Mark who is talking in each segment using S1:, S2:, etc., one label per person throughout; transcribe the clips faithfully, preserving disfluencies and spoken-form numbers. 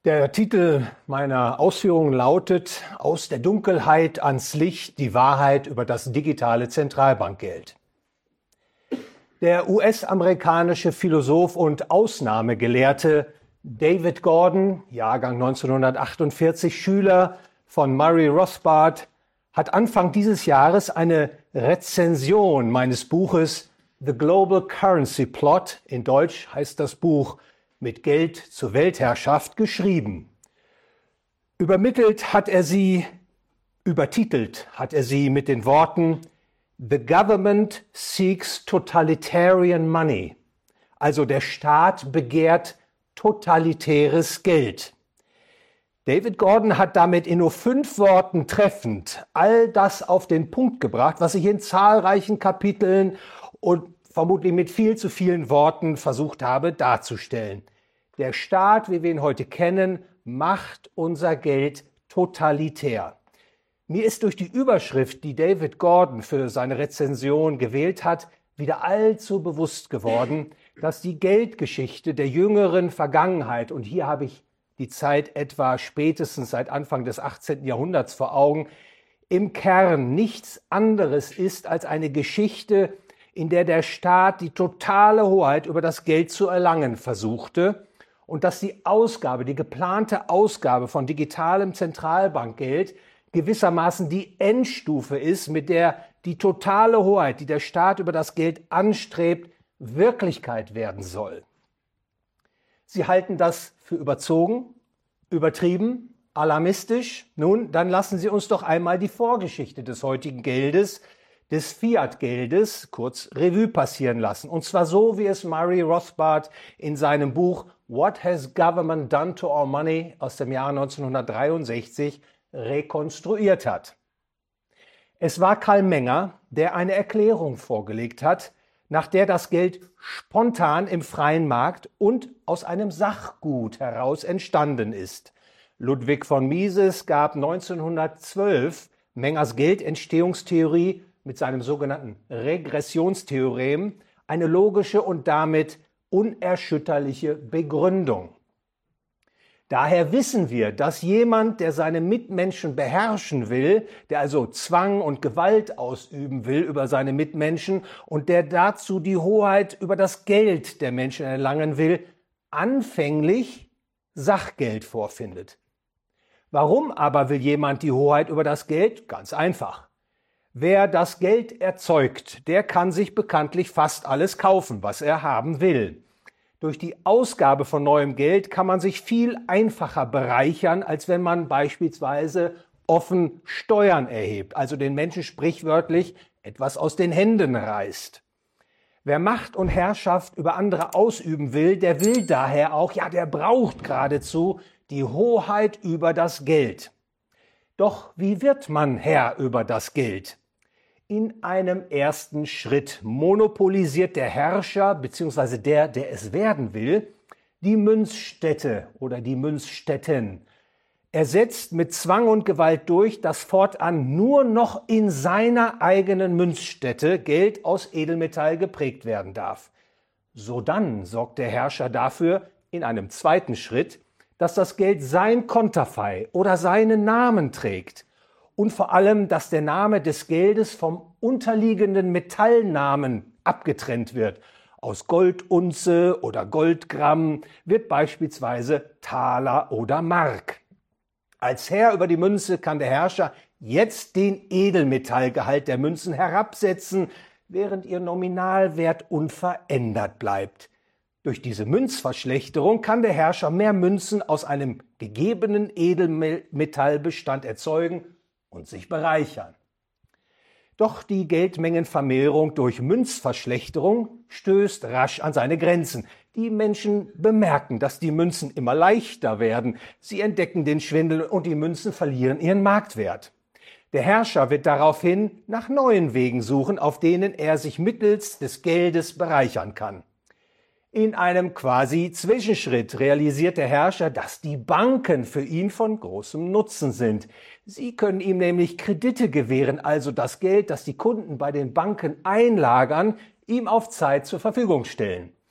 S1: Der Titel meiner Ausführungen lautet Aus der Dunkelheit ans Licht, die Wahrheit über das digitale Zentralbankgeld. Der U S-amerikanische Philosoph und Ausnahmegelehrte David Gordon, Jahrgang neunzehnhundertachtundvierzig, Schüler von Murray Rothbard, hat Anfang dieses Jahres eine Rezension meines Buches The Global Currency Plot, in Deutsch heißt das Buch Mit Geld zur Weltherrschaft, geschrieben. Übermittelt hat er sie, übertitelt hat er sie mit den Worten The government seeks totalitarian money, also der Staat begehrt totalitäres Geld. David Gordon hat damit in nur fünf Worten treffend all das auf den Punkt gebracht, was ich in zahlreichen Kapiteln und vermutlich mit viel zu vielen Worten versucht habe darzustellen. Der Staat, wie wir ihn heute kennen, macht unser Geld totalitär. Mir ist durch die Überschrift, die David Gordon für seine Rezension gewählt hat, wieder allzu bewusst geworden, dass die Geldgeschichte der jüngeren Vergangenheit, und hier habe ich die Zeit etwa spätestens seit Anfang des achtzehnten Jahrhunderts vor Augen, im Kern nichts anderes ist als eine Geschichte, in der der Staat die totale Hoheit über das Geld zu erlangen versuchte und dass die Ausgabe, die geplante Ausgabe von digitalem Zentralbankgeld gewissermaßen die Endstufe ist, mit der die totale Hoheit, die der Staat über das Geld anstrebt, Wirklichkeit werden soll. Sie halten das für überzogen, übertrieben, alarmistisch. Nun, dann lassen Sie uns doch einmal die Vorgeschichte des heutigen Geldes, des Fiat-Geldes, kurz Revue passieren lassen. Und zwar so, wie es Murray Rothbard in seinem Buch What Has Government Done to Our Money aus dem Jahr neunzehnhundertdreiundsechzig rekonstruiert hat. Es war Karl Menger, der eine Erklärung vorgelegt hat, nach der das Geld spontan im freien Markt und aus einem Sachgut heraus entstanden ist. Ludwig von Mises gab neunzehnhundertzwölf Mengers Geldentstehungstheorie mit seinem sogenannten Regressionstheorem eine logische und damit unerschütterliche Begründung. Daher wissen wir, dass jemand, der seine Mitmenschen beherrschen will, der also Zwang und Gewalt ausüben will über seine Mitmenschen und der dazu die Hoheit über das Geld der Menschen erlangen will, anfänglich Sachgeld vorfindet. Warum aber will jemand die Hoheit über das Geld? Ganz einfach. Wer das Geld erzeugt, der kann sich bekanntlich fast alles kaufen, was er haben will. Durch die Ausgabe von neuem Geld kann man sich viel einfacher bereichern, als wenn man beispielsweise offen Steuern erhebt, also den Menschen sprichwörtlich etwas aus den Händen reißt. Wer Macht und Herrschaft über andere ausüben will, der will daher auch, ja, der braucht geradezu die Hoheit über das Geld. Doch wie wird man Herr über das Geld? In einem ersten Schritt monopolisiert der Herrscher bzw. der, der es werden will, die Münzstätte oder die Münzstätten. Er setzt mit Zwang und Gewalt durch, dass fortan nur noch in seiner eigenen Münzstätte Geld aus Edelmetall geprägt werden darf. Sodann sorgt der Herrscher dafür, in einem zweiten Schritt, dass das Geld sein Konterfei oder seinen Namen trägt. Und vor allem, dass der Name des Geldes vom unterliegenden Metallnamen abgetrennt wird. Aus Goldunze oder Goldgramm wird beispielsweise Taler oder Mark. Als Herr über die Münze kann der Herrscher jetzt den Edelmetallgehalt der Münzen herabsetzen, während ihr Nominalwert unverändert bleibt. Durch diese Münzverschlechterung kann der Herrscher mehr Münzen aus einem gegebenen Edelmetallbestand erzeugen und sich bereichern. Doch die Geldmengenvermehrung durch Münzverschlechterung stößt rasch an seine Grenzen. Die Menschen bemerken, dass die Münzen immer leichter werden. Sie entdecken den Schwindel und die Münzen verlieren ihren Marktwert. Der Herrscher wird daraufhin nach neuen Wegen suchen, auf denen er sich mittels des Geldes bereichern kann. In einem quasi Zwischenschritt realisiert der Herrscher, dass die Banken für ihn von großem Nutzen sind. Sie können ihm nämlich Kredite gewähren, also das Geld, das die Kunden bei den Banken einlagern, ihm auf Zeit zur Verfügung stellen.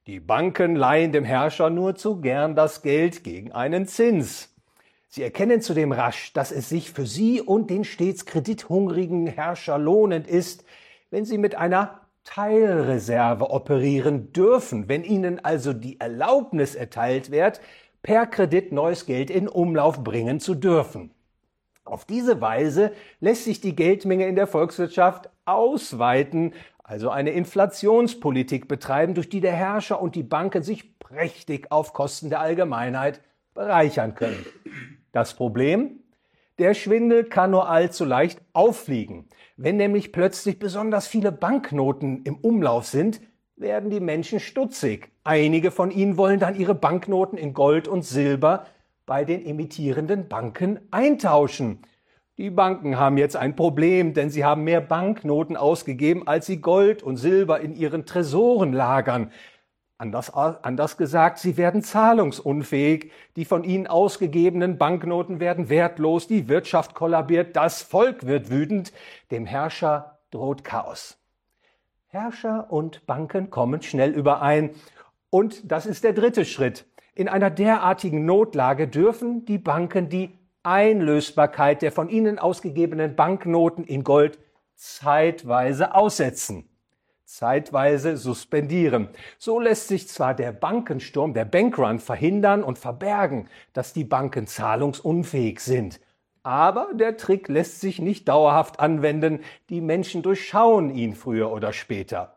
S1: Die Banken leihen dem Herrscher nur zu gern das Geld gegen einen Zins. Sie erkennen zudem rasch, dass es sich für sie und den stets kredithungrigen Herrscher lohnend ist, wenn sie mit einer Teilreserve operieren dürfen, wenn ihnen also die Erlaubnis erteilt wird, per Kredit neues Geld in Umlauf bringen zu dürfen. Auf diese Weise lässt sich die Geldmenge in der Volkswirtschaft ausweiten, also eine Inflationspolitik betreiben, durch die der Herrscher und die Banken sich prächtig auf Kosten der Allgemeinheit bereichern können. Das Problem? Der Schwindel kann nur allzu leicht auffliegen. Wenn nämlich plötzlich besonders viele Banknoten im Umlauf sind, werden die Menschen stutzig. Einige von ihnen wollen dann ihre Banknoten in Gold und Silber bei den emittierenden Banken eintauschen. Die Banken haben jetzt ein Problem, denn sie haben mehr Banknoten ausgegeben, als sie Gold und Silber in ihren Tresoren lagern. Anders, anders gesagt, sie werden zahlungsunfähig, die von ihnen ausgegebenen Banknoten werden wertlos, die Wirtschaft kollabiert, das Volk wird wütend, dem Herrscher droht Chaos. Herrscher und Banken kommen schnell überein und das ist der dritte Schritt. In einer derartigen Notlage dürfen die Banken die Einlösbarkeit der von ihnen ausgegebenen Banknoten in Gold zeitweise aussetzen. Zeitweise suspendieren. So lässt sich zwar der Bankensturm, der Bankrun verhindern und verbergen, dass die Banken zahlungsunfähig sind. Aber der Trick lässt sich nicht dauerhaft anwenden. Die Menschen durchschauen ihn früher oder später.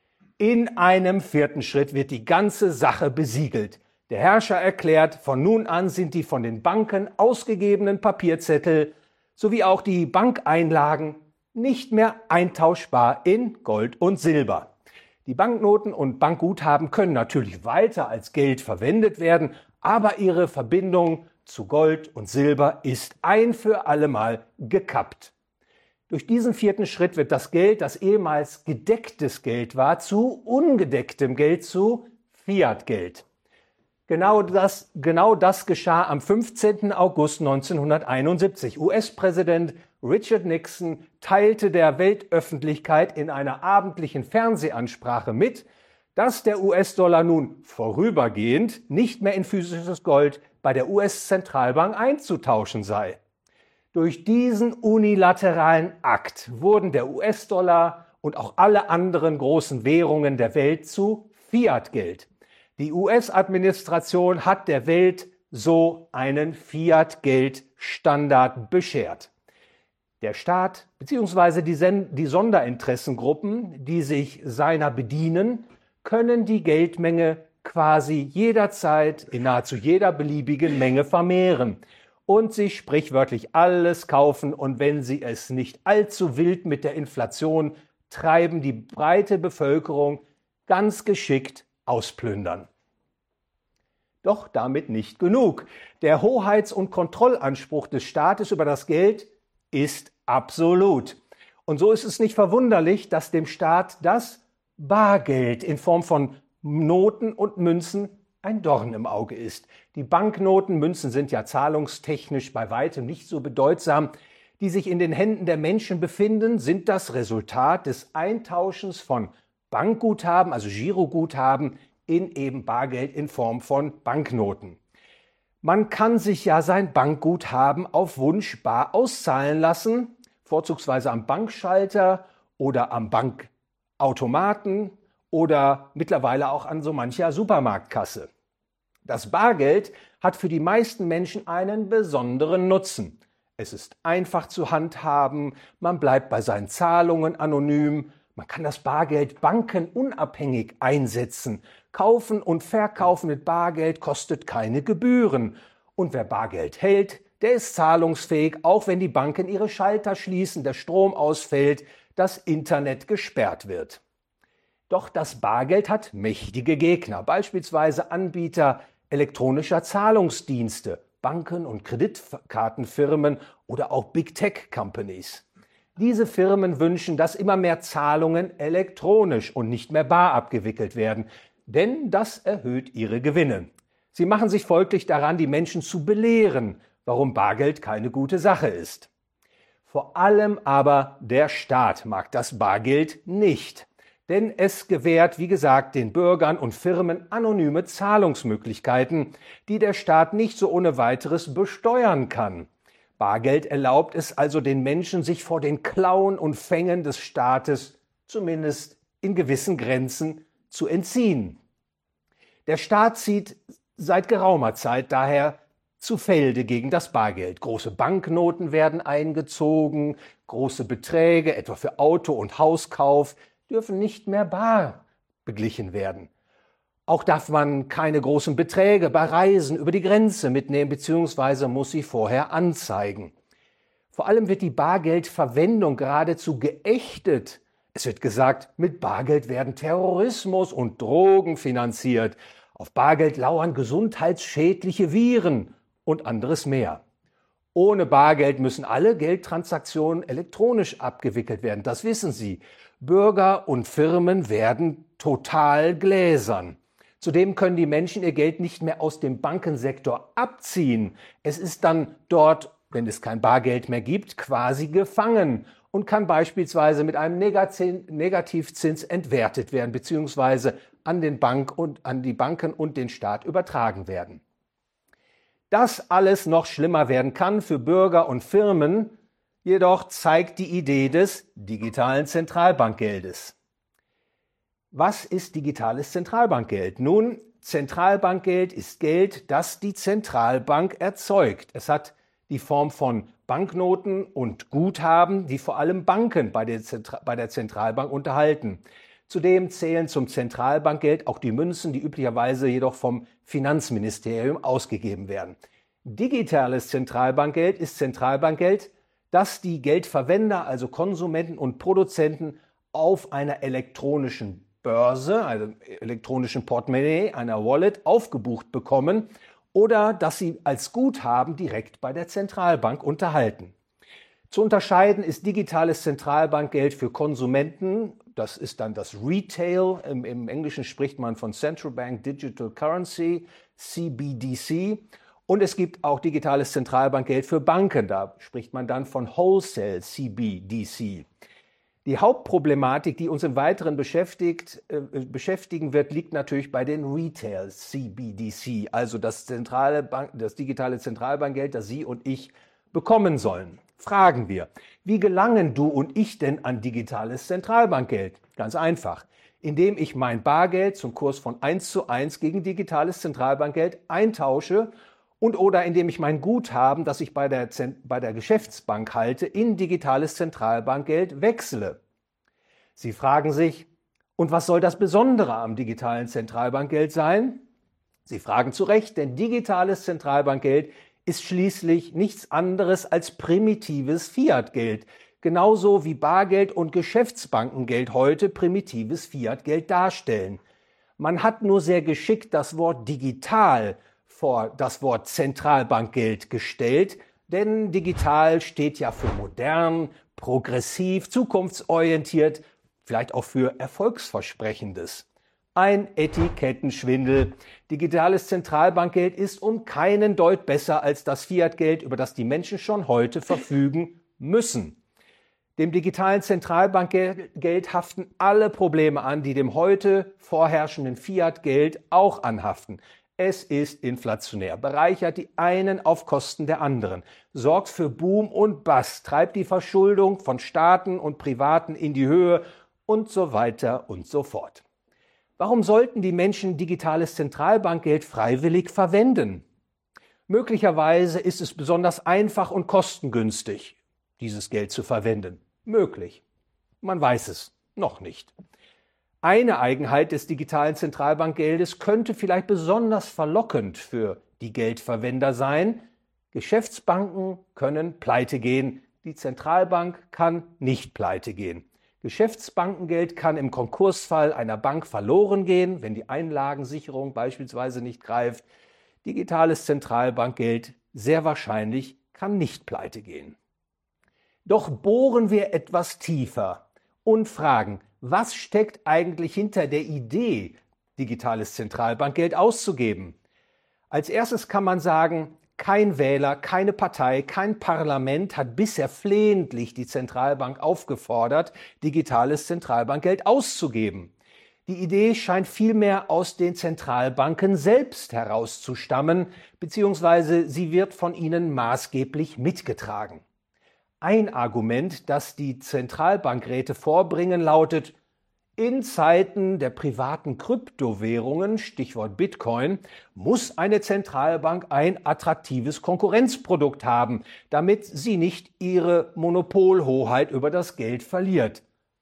S1: In einem vierten Schritt wird die ganze Sache besiegelt. Der Herrscher erklärt, von nun an sind die von den Banken ausgegebenen Papierzettel sowie auch die Bankeinlagen nicht mehr eintauschbar in Gold und Silber. Die Banknoten und Bankguthaben können natürlich weiter als Geld verwendet werden, aber ihre Verbindung zu Gold und Silber ist ein für allemal gekappt. Durch diesen vierten Schritt wird das Geld, das ehemals gedecktes Geld war, zu ungedecktem Geld, zu Fiat-Geld. Genau das, genau das geschah am fünfzehnten August neunzehnhunderteinundsiebzig. U S-Präsident Richard Nixon teilte der Weltöffentlichkeit in einer abendlichen Fernsehansprache mit, dass der U S-Dollar nun vorübergehend nicht mehr in physisches Gold bei der U S-Zentralbank einzutauschen sei. Durch diesen unilateralen Akt wurden der U S-Dollar und auch alle anderen großen Währungen der Welt zu Fiat-Geld. Die U S-Administration hat der Welt so einen Fiat-Geld-Standard beschert. Der Staat bzw. die, die Sonderinteressengruppen, die sich seiner bedienen, können die Geldmenge quasi jederzeit in nahezu jeder beliebigen Menge vermehren und sich sprichwörtlich alles kaufen und wenn sie es nicht allzu wild mit der Inflation treiben, die breite Bevölkerung ganz geschickt ausplündern. Doch damit nicht genug. Der Hoheits- und Kontrollanspruch des Staates über das Geld ist absolut. Und so ist es nicht verwunderlich, dass dem Staat das Bargeld in Form von Noten und Münzen ein Dorn im Auge ist. Die Banknoten, Münzen sind ja zahlungstechnisch bei weitem nicht so bedeutsam, die sich in den Händen der Menschen befinden, sind das Resultat des Eintauschens von Bankguthaben, also Giroguthaben, in eben Bargeld in Form von Banknoten. Man kann sich ja sein Bankguthaben auf Wunsch bar auszahlen lassen, vorzugsweise am Bankschalter oder am Bankautomaten oder mittlerweile auch an so mancher Supermarktkasse. Das Bargeld hat für die meisten Menschen einen besonderen Nutzen. Es ist einfach zu handhaben, man bleibt bei seinen Zahlungen anonym, man kann das Bargeld bankenunabhängig einsetzen. Kaufen und Verkaufen mit Bargeld kostet keine Gebühren. Und wer Bargeld hält, der ist zahlungsfähig, auch wenn die Banken ihre Schalter schließen, der Strom ausfällt, das Internet gesperrt wird. Doch das Bargeld hat mächtige Gegner, beispielsweise Anbieter elektronischer Zahlungsdienste, Banken und Kreditkartenfirmen oder auch Big Tech Companies. Diese Firmen wünschen, dass immer mehr Zahlungen elektronisch und nicht mehr bar abgewickelt werden, denn das erhöht ihre Gewinne. Sie machen sich folglich daran, die Menschen zu belehren, warum Bargeld keine gute Sache ist. Vor allem aber der Staat mag das Bargeld nicht. Denn es gewährt, wie gesagt, den Bürgern und Firmen anonyme Zahlungsmöglichkeiten, die der Staat nicht so ohne weiteres besteuern kann. Bargeld erlaubt es also den Menschen, sich vor den Klauen und Fängen des Staates, zumindest in gewissen Grenzen, zu entziehen. Der Staat zieht seit geraumer Zeit daher zu Felde gegen das Bargeld. Große Banknoten werden eingezogen, große Beträge, etwa für Auto- und Hauskauf, dürfen nicht mehr bar beglichen werden. Auch darf man keine großen Beträge bei Reisen über die Grenze mitnehmen bzw. muss sie vorher anzeigen. Vor allem wird die Bargeldverwendung geradezu geächtet. Es wird gesagt, mit Bargeld werden Terrorismus und Drogen finanziert. Auf Bargeld lauern gesundheitsschädliche Viren und anderes mehr. Ohne Bargeld müssen alle Geldtransaktionen elektronisch abgewickelt werden. Das wissen Sie. Bürger und Firmen werden total gläsern. Zudem können die Menschen ihr Geld nicht mehr aus dem Bankensektor abziehen. Es ist dann dort, wenn es kein Bargeld mehr gibt, quasi gefangen und kann beispielsweise mit einem Negativzins entwertet werden bzw. an den Bank und an die Banken und den Staat übertragen werden. Dass alles noch schlimmer werden kann für Bürger und Firmen, jedoch zeigt die Idee des digitalen Zentralbankgeldes. Was ist digitales Zentralbankgeld? Nun, Zentralbankgeld ist Geld, das die Zentralbank erzeugt. Es hat die Form von Banknoten und Guthaben, die vor allem Banken bei der, Zentra- bei der Zentralbank unterhalten. Zudem zählen zum Zentralbankgeld auch die Münzen, die üblicherweise jedoch vom Finanzministerium ausgegeben werden. Digitales Zentralbankgeld ist Zentralbankgeld, das die Geldverwender, also Konsumenten und Produzenten, auf einer elektronischen Börse, also elektronischen Portemonnaie, einer Wallet, aufgebucht bekommen oder dass sie als Guthaben direkt bei der Zentralbank unterhalten. Zu unterscheiden ist digitales Zentralbankgeld für Konsumenten, das ist dann das Retail, im, im Englischen spricht man von Central Bank Digital Currency, C B D C, und es gibt auch digitales Zentralbankgeld für Banken, da spricht man dann von Wholesale C B D C. Die Hauptproblematik, die uns im Weiteren beschäftigt, äh, beschäftigen wird, liegt natürlich bei den Retail C B D C, also das, zentrale Bank, das digitale Zentralbankgeld, das Sie und ich bekommen sollen. Fragen wir, wie gelangen du und ich denn an digitales Zentralbankgeld? Ganz einfach, indem ich mein Bargeld zum Kurs von eins zu eins gegen digitales Zentralbankgeld eintausche und oder indem ich mein Guthaben, das ich bei der, bei der Geschäftsbank halte, in digitales Zentralbankgeld wechsle. Sie fragen sich, und was soll das Besondere am digitalen Zentralbankgeld sein? Sie fragen zu Recht, denn digitales Zentralbankgeld ist schließlich nichts anderes als primitives Fiatgeld, genauso wie Bargeld und Geschäftsbankengeld heute primitives Fiatgeld darstellen. Man hat nur sehr geschickt das Wort digital vor das Wort Zentralbankgeld gestellt, denn digital steht ja für modern, progressiv, zukunftsorientiert, vielleicht auch für Erfolgsversprechendes. Ein Etikettenschwindel. Digitales Zentralbankgeld ist um keinen Deut besser als das Fiatgeld, über das die Menschen schon heute verfügen müssen. Dem digitalen Zentralbankgeld haften alle Probleme an, die dem heute vorherrschenden Fiatgeld auch anhaften. Es ist inflationär, bereichert die einen auf Kosten der anderen, sorgt für Boom und Bust, treibt die Verschuldung von Staaten und Privaten in die Höhe und so weiter und so fort. Warum sollten die Menschen digitales Zentralbankgeld freiwillig verwenden? Möglicherweise ist es besonders einfach und kostengünstig, dieses Geld zu verwenden. Möglich. Man weiß es noch nicht. Eine Eigenheit des digitalen Zentralbankgeldes könnte vielleicht besonders verlockend für die Geldverwender sein. Geschäftsbanken können pleite gehen, die Zentralbank kann nicht pleite gehen. Geschäftsbankengeld kann im Konkursfall einer Bank verloren gehen, wenn die Einlagensicherung beispielsweise nicht greift. Digitales Zentralbankgeld sehr wahrscheinlich kann nicht pleite gehen. Doch bohren wir etwas tiefer und fragen, was steckt eigentlich hinter der Idee, digitales Zentralbankgeld auszugeben? Als erstes kann man sagen, Kein Wähler, keine Partei, kein Parlament hat bisher flehentlich die Zentralbank aufgefordert, digitales Zentralbankgeld auszugeben. Die Idee scheint vielmehr aus den Zentralbanken selbst herauszustammen, beziehungsweise sie wird von ihnen maßgeblich mitgetragen. Ein Argument, das die Zentralbankräte vorbringen, lautet: In Zeiten der privaten Kryptowährungen, Stichwort Bitcoin, muss eine Zentralbank ein attraktives Konkurrenzprodukt haben, damit sie nicht ihre Monopolhoheit über das Geld verliert.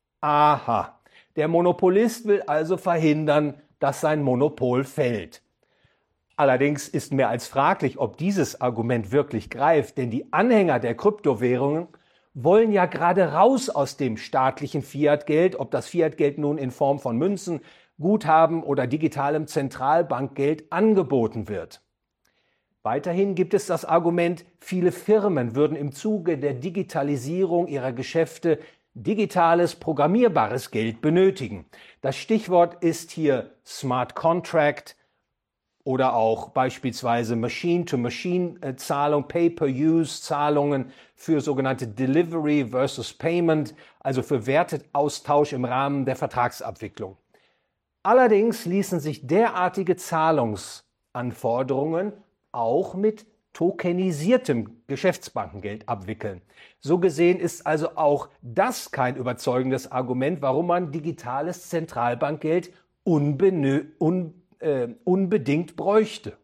S1: Aha, der Monopolist will also verhindern, dass sein Monopol fällt. Allerdings ist mehr als fraglich, ob dieses Argument wirklich greift, denn die Anhänger der Kryptowährungen wollen ja gerade raus aus dem staatlichen Fiatgeld, ob das Fiatgeld nun in Form von Münzen, Guthaben oder digitalem Zentralbankgeld angeboten wird. Weiterhin gibt es das Argument, viele Firmen würden im Zuge der Digitalisierung ihrer Geschäfte digitales, programmierbares Geld benötigen. Das Stichwort ist hier Smart Contract oder auch beispielsweise Machine-to-Machine-Zahlung, Pay-per-Use-Zahlungen für sogenannte Delivery versus Payment, also für Werteaustausch im Rahmen der Vertragsabwicklung. Allerdings ließen sich derartige Zahlungsanforderungen auch mit tokenisiertem Geschäftsbankengeld abwickeln. So gesehen ist also auch das kein überzeugendes Argument, warum man digitales Zentralbankgeld unbenö- un äh, unbedingt bräuchte.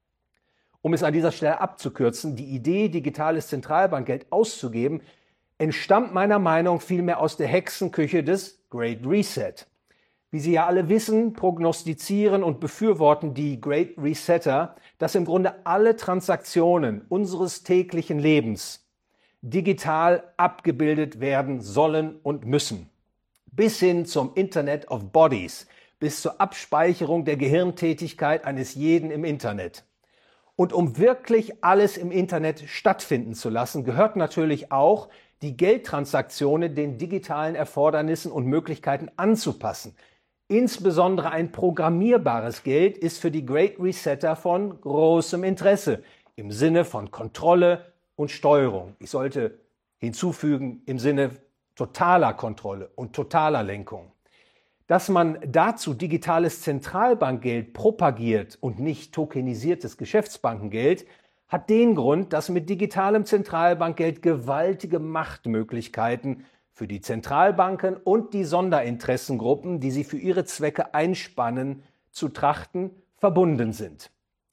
S1: Um es an dieser Stelle abzukürzen, die Idee, digitales Zentralbankgeld auszugeben, entstammt meiner Meinung nach vielmehr aus der Hexenküche des Great Reset. Wie Sie ja alle wissen, prognostizieren und befürworten die Great Resetter, dass im Grunde alle Transaktionen unseres täglichen Lebens digital abgebildet werden sollen und müssen. Bis hin zum Internet of Bodies, bis zur Abspeicherung der Gehirntätigkeit eines jeden im Internet. Und um wirklich alles im Internet stattfinden zu lassen, gehört natürlich auch, die Geldtransaktionen den digitalen Erfordernissen und Möglichkeiten anzupassen. Insbesondere ein programmierbares Geld ist für die Great Resetter von großem Interesse im Sinne von Kontrolle und Steuerung. Ich sollte hinzufügen, im Sinne totaler Kontrolle und totaler Lenkung. Dass man dazu digitales Zentralbankgeld propagiert und nicht tokenisiertes Geschäftsbankengeld, hat den Grund, dass mit digitalem Zentralbankgeld gewaltige Machtmöglichkeiten für die Zentralbanken und die Sonderinteressengruppen, die sie für ihre Zwecke einspannen, zu trachten, verbunden sind.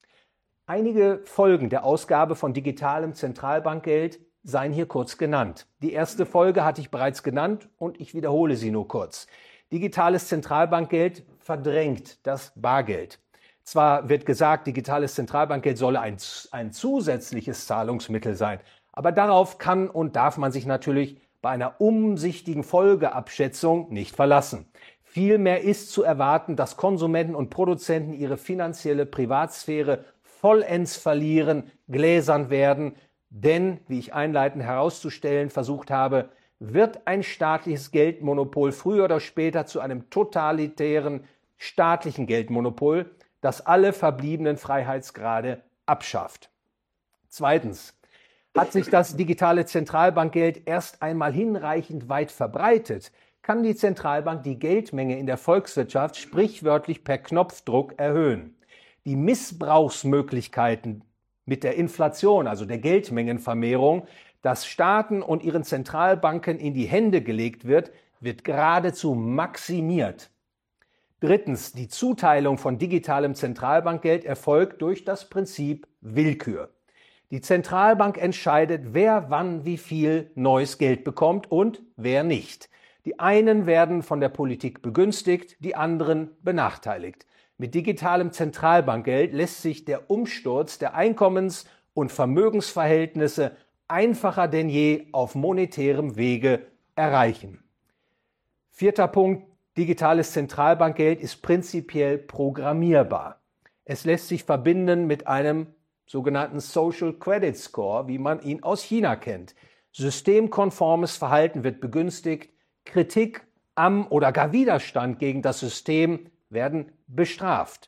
S1: Einige Folgen der Ausgabe von digitalem Zentralbankgeld seien hier kurz genannt. Die erste Folge hatte ich bereits genannt und ich wiederhole sie nur kurz. Digitales Zentralbankgeld verdrängt das Bargeld. Zwar wird gesagt, digitales Zentralbankgeld solle ein, ein zusätzliches Zahlungsmittel sein, aber darauf kann und darf man sich natürlich bei einer umsichtigen Folgeabschätzung nicht verlassen. Vielmehr ist zu erwarten, dass Konsumenten und Produzenten ihre finanzielle Privatsphäre vollends verlieren, gläsern werden, denn, wie ich einleitend herauszustellen versucht habe, wird ein staatliches Geldmonopol früher oder später zu einem totalitären staatlichen Geldmonopol, das alle verbliebenen Freiheitsgrade abschafft. Zweitens. Hat sich das digitale Zentralbankgeld erst einmal hinreichend weit verbreitet, kann die Zentralbank die Geldmenge in der Volkswirtschaft sprichwörtlich per Knopfdruck erhöhen. Die Missbrauchsmöglichkeiten mit der Inflation, also der Geldmengenvermehrung, das Staaten und ihren Zentralbanken in die Hände gelegt wird, wird geradezu maximiert. Drittens, die Zuteilung von digitalem Zentralbankgeld erfolgt durch das Prinzip Willkür. Die Zentralbank entscheidet, wer wann wie viel neues Geld bekommt und wer nicht. Die einen werden von der Politik begünstigt, die anderen benachteiligt. Mit digitalem Zentralbankgeld lässt sich der Umsturz der Einkommens- und Vermögensverhältnisse einfacher denn je auf monetärem Wege erreichen. Vierter Punkt. Digitales Zentralbankgeld ist prinzipiell programmierbar. Es lässt sich verbinden mit einem sogenannten Social Credit Score, wie man ihn aus China kennt. Systemkonformes Verhalten wird begünstigt, Kritik am oder gar Widerstand gegen das System werden bestraft.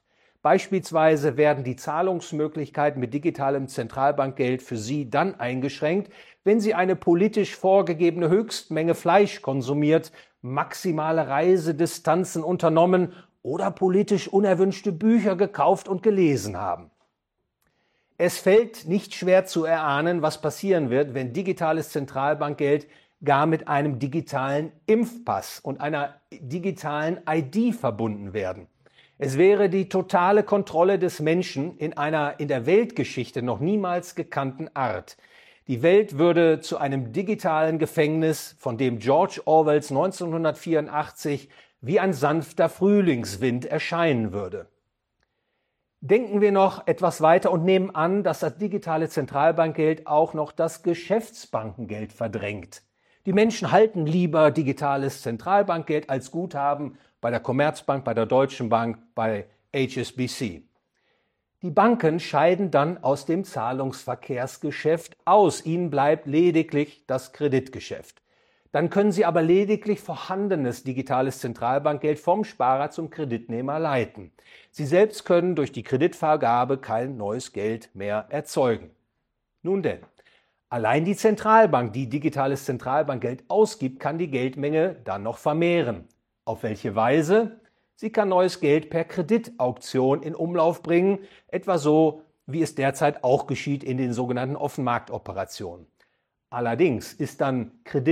S1: Beispielsweise werden die Zahlungsmöglichkeiten mit digitalem Zentralbankgeld für Sie dann eingeschränkt, wenn Sie eine politisch vorgegebene Höchstmenge Fleisch konsumiert, maximale Reisedistanzen unternommen oder politisch unerwünschte Bücher gekauft und gelesen haben. Es fällt nicht schwer zu erahnen, was passieren wird, wenn digitales Zentralbankgeld gar mit einem digitalen Impfpass und einer digitalen I D verbunden werden. Es wäre die totale Kontrolle des Menschen in einer in der Weltgeschichte noch niemals gekannten Art. Die Welt würde zu einem digitalen Gefängnis, von dem George Orwells neunzehnhundertvierundachtzig wie ein sanfter Frühlingswind erscheinen würde. Denken wir noch etwas weiter und nehmen an, dass das digitale Zentralbankgeld auch noch das Geschäftsbankengeld verdrängt. Die Menschen halten lieber digitales Zentralbankgeld als Guthaben bei der Commerzbank, bei der Deutschen Bank, bei H S B C. Die Banken scheiden dann aus dem Zahlungsverkehrsgeschäft aus. Ihnen bleibt lediglich das Kreditgeschäft. Dann können Sie aber lediglich vorhandenes digitales Zentralbankgeld vom Sparer zum Kreditnehmer leiten. Sie selbst können durch die Kreditvergabe kein neues Geld mehr erzeugen. Nun denn, allein die Zentralbank, die digitales Zentralbankgeld ausgibt, kann die Geldmenge dann noch vermehren. Auf welche Weise? Sie kann neues Geld per Kreditauktion in Umlauf bringen, etwa so, wie es derzeit auch geschieht in den sogenannten Offenmarktoperationen. Allerdings ist dann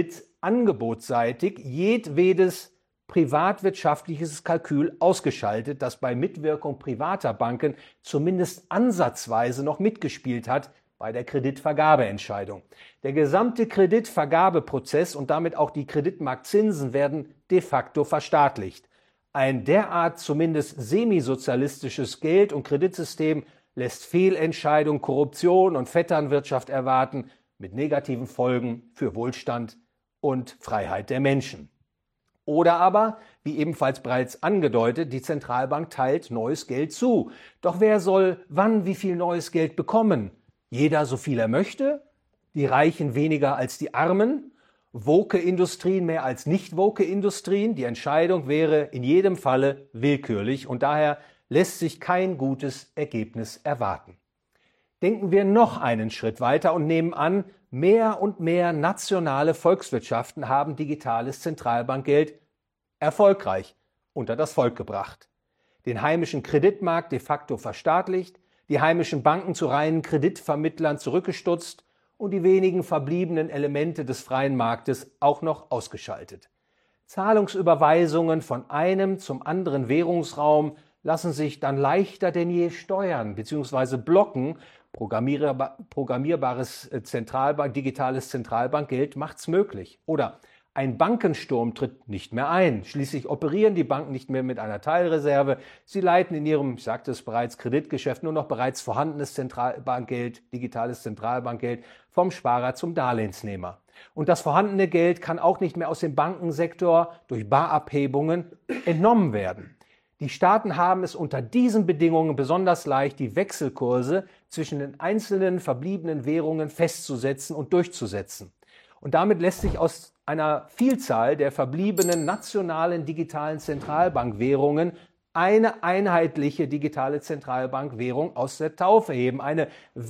S1: kreditangebotsseitig jedwedes privatwirtschaftliches Kalkül ausgeschaltet, das bei Mitwirkung privater Banken zumindest ansatzweise noch mitgespielt hat bei der Kreditvergabeentscheidung. Der gesamte Kreditvergabeprozess und damit auch die Kreditmarktzinsen werden de facto verstaatlicht. Ein derart zumindest semisozialistisches Geld- und Kreditsystem lässt Fehlentscheidungen, Korruption und Vetternwirtschaft erwarten, mit negativen Folgen für Wohlstand und Freiheit der Menschen. Oder aber, wie ebenfalls bereits angedeutet, die Zentralbank teilt neues Geld zu. Doch wer soll wann wie viel neues Geld bekommen? Jeder so viel er möchte? Die Reichen weniger als die Armen? Woke-Industrien mehr als Nicht-Woke-Industrien? Die Entscheidung wäre in jedem Falle willkürlich und daher lässt sich kein gutes Ergebnis erwarten. Denken wir noch einen Schritt weiter und nehmen an, mehr und mehr nationale Volkswirtschaften haben digitales Zentralbankgeld erfolgreich unter das Volk gebracht, den heimischen Kreditmarkt de facto verstaatlicht, die heimischen Banken zu reinen Kreditvermittlern zurückgestutzt und die wenigen verbliebenen Elemente des freien Marktes auch noch ausgeschaltet. Zahlungsüberweisungen von einem zum anderen Währungsraum lassen sich dann leichter denn je steuern bzw. blocken. Programmierbar, programmierbares Zentralbank, digitales Zentralbankgeld macht's möglich. Oder ein Bankensturm tritt nicht mehr ein. Schließlich operieren die Banken nicht mehr mit einer Teilreserve. Sie leiten in ihrem, ich sagte es bereits, Kreditgeschäft nur noch bereits vorhandenes Zentralbankgeld, digitales Zentralbankgeld vom Sparer zum Darlehensnehmer. Und das vorhandene Geld kann auch nicht mehr aus dem Bankensektor durch Barabhebungen entnommen werden. Die Staaten haben es unter diesen Bedingungen besonders leicht, die Wechselkurse zwischen den einzelnen verbliebenen Währungen festzusetzen und durchzusetzen. Und damit lässt sich aus einer Vielzahl der verbliebenen nationalen digitalen Zentralbankwährungen eine einheitliche digitale Zentralbankwährung aus der Taufe heben, eine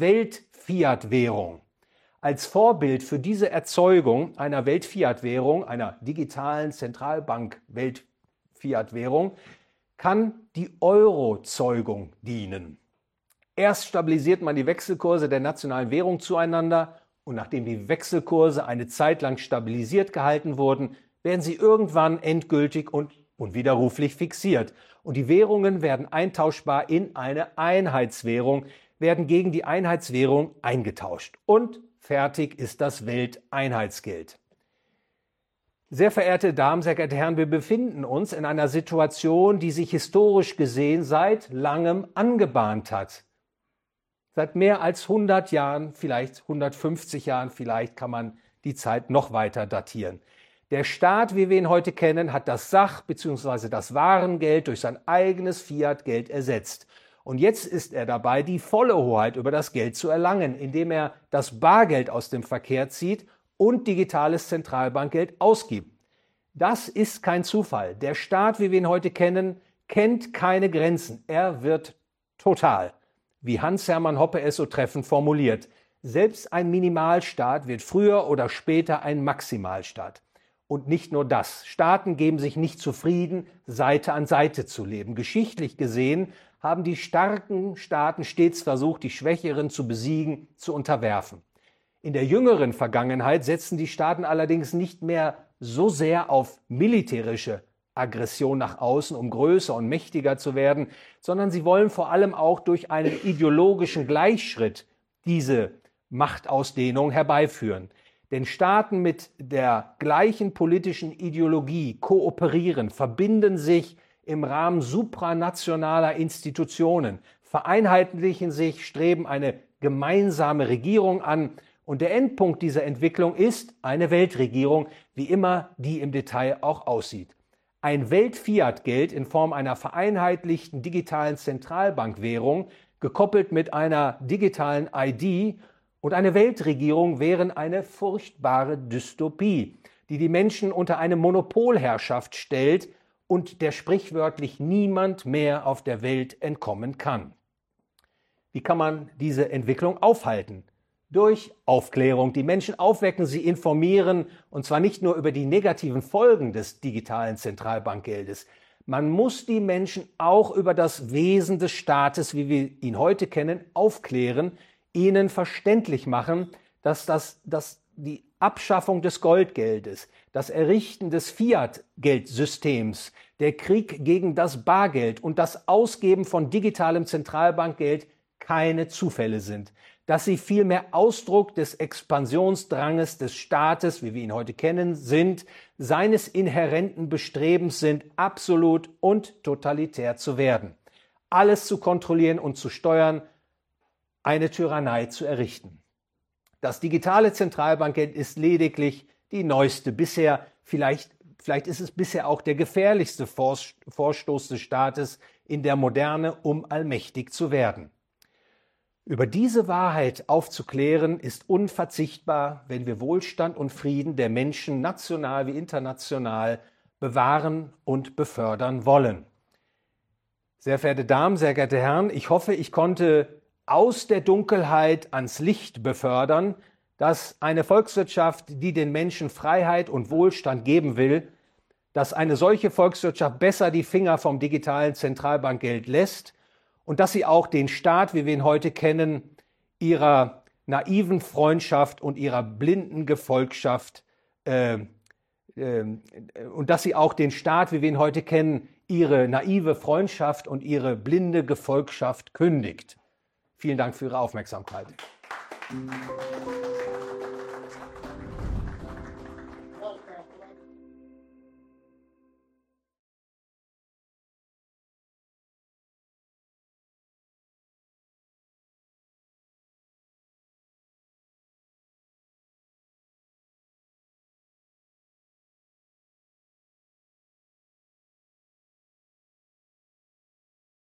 S1: Welt-Fiat-Währung. Als Vorbild für diese Erzeugung einer Welt-Fiat-Währung, einer digitalen Zentralbank-Welt-Fiat-Währung, kann die Eurozeugung dienen. Erst stabilisiert man die Wechselkurse der nationalen Währung zueinander und nachdem die Wechselkurse eine Zeit lang stabilisiert gehalten wurden, werden sie irgendwann endgültig und unwiderruflich fixiert. Und die Währungen werden eintauschbar in eine Einheitswährung, werden gegen die Einheitswährung eingetauscht. Und fertig ist das Welteinheitsgeld. Sehr verehrte Damen, sehr geehrte Herren, wir befinden uns in einer Situation, die sich historisch gesehen seit langem angebahnt hat. Seit mehr als hundert Jahren, vielleicht hundertfünfzig Jahren, vielleicht kann man die Zeit noch weiter datieren. Der Staat, wie wir ihn heute kennen, hat das Sach- bzw. das Warengeld durch sein eigenes Fiat-Geld ersetzt. Und jetzt ist er dabei, die volle Hoheit über das Geld zu erlangen, indem er das Bargeld aus dem Verkehr zieht und digitales Zentralbankgeld ausgibt. Das ist kein Zufall. Der Staat, wie wir ihn heute kennen, kennt keine Grenzen. Er wird total. Wie Hans-Hermann Hoppe es so treffend formuliert: Selbst ein Minimalstaat wird früher oder später ein Maximalstaat. Und nicht nur das. Staaten geben sich nicht zufrieden, Seite an Seite zu leben. Geschichtlich gesehen haben die starken Staaten stets versucht, die Schwächeren zu besiegen, zu unterwerfen. In der jüngeren Vergangenheit setzen die Staaten allerdings nicht mehr so sehr auf militärische Aggression nach außen, um größer und mächtiger zu werden, sondern sie wollen vor allem auch durch einen ideologischen Gleichschritt diese Machtausdehnung herbeiführen. Denn Staaten mit der gleichen politischen Ideologie kooperieren, verbinden sich im Rahmen supranationaler Institutionen, vereinheitlichen sich, streben eine gemeinsame Regierung an. Und der Endpunkt dieser Entwicklung ist eine Weltregierung, wie immer die im Detail auch aussieht. Ein Welt-Fiat-Geld in Form einer vereinheitlichten digitalen Zentralbankwährung, gekoppelt mit einer digitalen I D, und eine Weltregierung wären eine furchtbare Dystopie, die die Menschen unter eine Monopolherrschaft stellt und der sprichwörtlich niemand mehr auf der Welt entkommen kann. Wie kann man diese Entwicklung aufhalten? Durch Aufklärung. Die Menschen aufwecken, sie informieren, und zwar nicht nur über die negativen Folgen des digitalen Zentralbankgeldes. Man muss die Menschen auch über das Wesen des Staates, wie wir ihn heute kennen, aufklären, ihnen verständlich machen, dass, das, dass die Abschaffung des Goldgeldes, das Errichten des Fiat-Geldsystems, der Krieg gegen das Bargeld und das Ausgeben von digitalem Zentralbankgeld keine Zufälle sind, dass sie vielmehr Ausdruck des Expansionsdranges des Staates, wie wir ihn heute kennen, sind, seines inhärenten Bestrebens sind, absolut und totalitär zu werden, alles zu kontrollieren und zu steuern, eine Tyrannei zu errichten. Das digitale Zentralbankgeld ist lediglich die neueste, bisher, vielleicht, vielleicht ist es bisher auch der gefährlichste Vorstoß des Staates in der Moderne, um allmächtig zu werden. Über diese Wahrheit aufzuklären, ist unverzichtbar, wenn wir Wohlstand und Frieden der Menschen national wie international bewahren und befördern wollen. Sehr verehrte Damen, sehr geehrte Herren, ich hoffe, ich konnte aus der Dunkelheit ans Licht befördern, dass eine Volkswirtschaft, die den Menschen Freiheit und Wohlstand geben will, dass eine solche Volkswirtschaft besser die Finger vom digitalen Zentralbankgeld lässt und dass sie auch den Staat, wie wir ihn heute kennen, ihrer naiven Freundschaft und ihrer blinden Gefolgschaft äh, äh, und dass sie auch den Staat, wie wir ihn heute kennen, ihre naive Freundschaft und ihre blinde Gefolgschaft kündigt. Vielen Dank für Ihre Aufmerksamkeit.